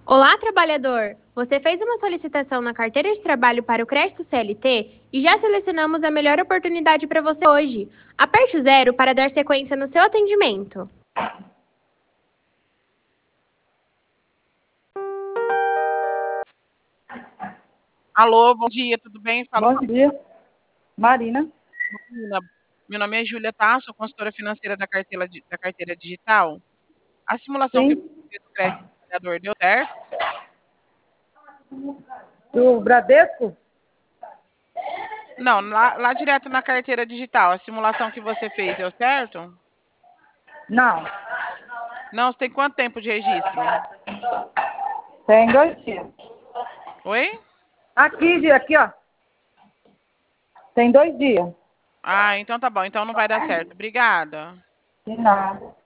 Olá, trabalhador! Você fez uma solicitação na carteira de trabalho para o crédito CLT e já selecionamos a melhor oportunidade para você hoje. Aperte o 0 para dar sequência no seu atendimento. Alô, bom dia, tudo bem? Fala Bom dia, Marina. com a Marina. Meu nome é Júlia, tá? Sou consultora financeira da carteira digital. A simulação que eu Sim, fiz do crédito do trabalhador deu certo? do Bradesco? Não, lá direto na carteira digital. A simulação que você fez deu certo? Não, Não, você tem quanto tempo de registro? tem 2 dias. Oi? Aqui, ó. Tem 2 dias. Ah, então tá bom. Então não vai dar certo. Obrigada. De nada.